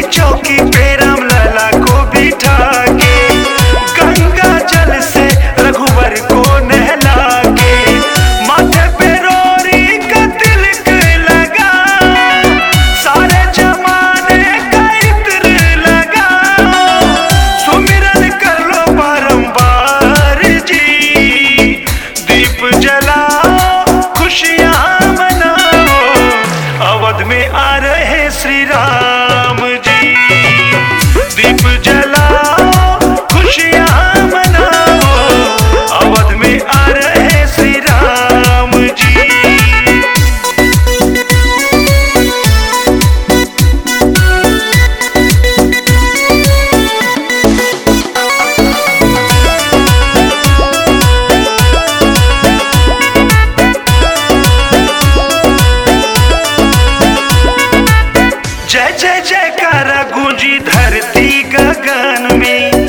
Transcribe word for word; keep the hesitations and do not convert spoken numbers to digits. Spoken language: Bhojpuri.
चौकी पे राम लला को बिठा के गंगा जल से रघुवर को नहला के माथे पे रोरी का तिलक लगा सारे जमाने का इत्र लगा सुमिरन कर लो बारंबार जी दीप जलाओ खुशियां मनाओ अवध में आ रहे श्री राम जी दीप जलाओ खुशियां मनाओ अवध में आ रहे श्री राम जी। जय जय जयकारा गूंजी धरती गगन में